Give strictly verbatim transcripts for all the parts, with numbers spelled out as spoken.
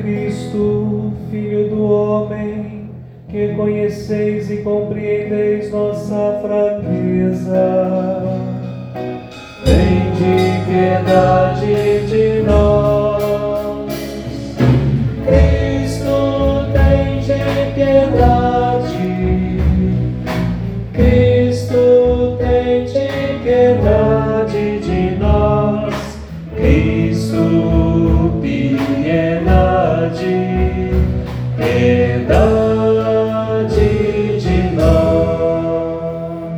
Cristo, Filho do homem, que conheceis e compreendeis nossa fraqueza, tende piedade de nós. Cristo, tende piedade. Cristo, tende piedade de nós. Cristo, piedade, piedade de nós.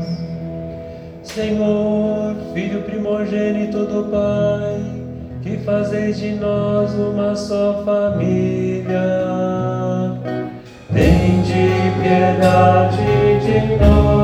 Senhor, Filho primogênito do Pai, que fazeis de nós uma só família, tende piedade de nós.